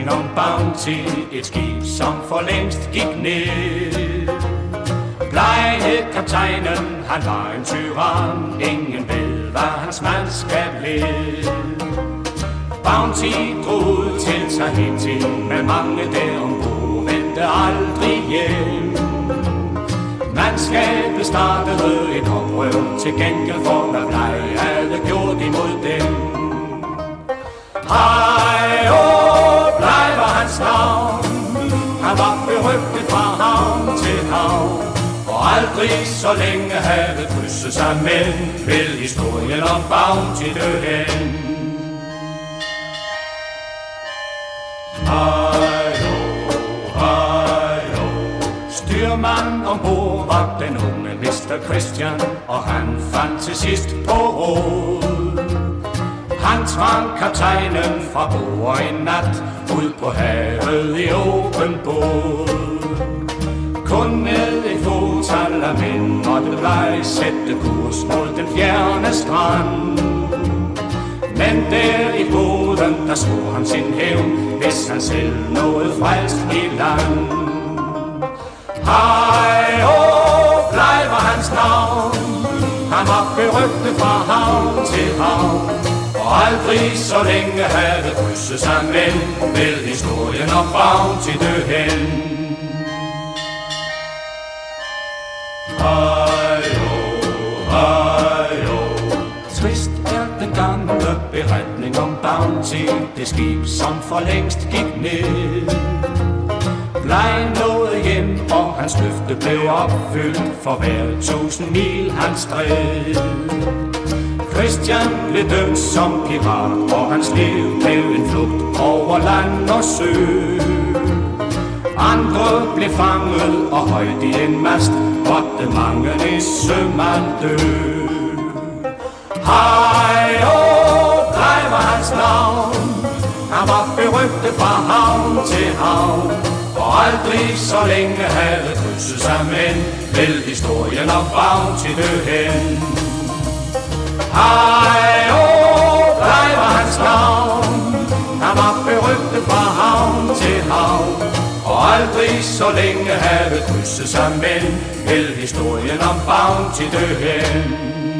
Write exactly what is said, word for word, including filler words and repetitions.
beretning om Bounty, et skib som for længst gik ned. Bleghed kaptajnen, han var en tyran, ingen ved, hvad hans mandskab led. Bounty drog ud til Tahiti, men mange der ombord vendte aldrig hjem. Mandskabet startede et oprør, til gengæld for hvad Bleg havde gjort imod dem. Hej, åh, Bleg var hans navn, han var berygtet fra havn til havn, og aldrig så længe havde krydset sig med, vil historien om Bounty dø hen. Hej, åh, hej, åh, styrmand ombord var den unge mister Christian, og han fandt til sidst på råd. Han tvang kaptajnen fra bord en nat ud på havet i åben båd. Kun med et fåtal af mænd måtte Bleg sætte kurs mod den fjerne strand. Men der i båden, der svor han sin hævn, hvis han selv nåede frelst i land. Hej, åh, Bleg var hans navn, han var berygtet fra havn til havn, og aldrig så længe havde krydset sig med, vil historien om Bounty dø hen. Hej, åh, hej, åh, trist er den gamle beretning om Bounty, det skib som for længst gik ned. Bleg nåede hjem, og hans løfte blev opfyldt, for hver tusind mil han stred. Christian blev dømt som pirat, og hans liv blev en flugt over land og sø. Andre blev fanget og højt i en mast, måtte mange i sømand dø. Hej, åh, Bleg var hans navn, han var berygtet fra havn til havn, og aldrig så længe havde krydset sig med, vil historien om Bounty dø hen. Hej, åh, Bleg var hans navn, han var berygtet fra havn til havn, og aldrig så længe havde krydset sig med, vil historien om Bounty dø hen.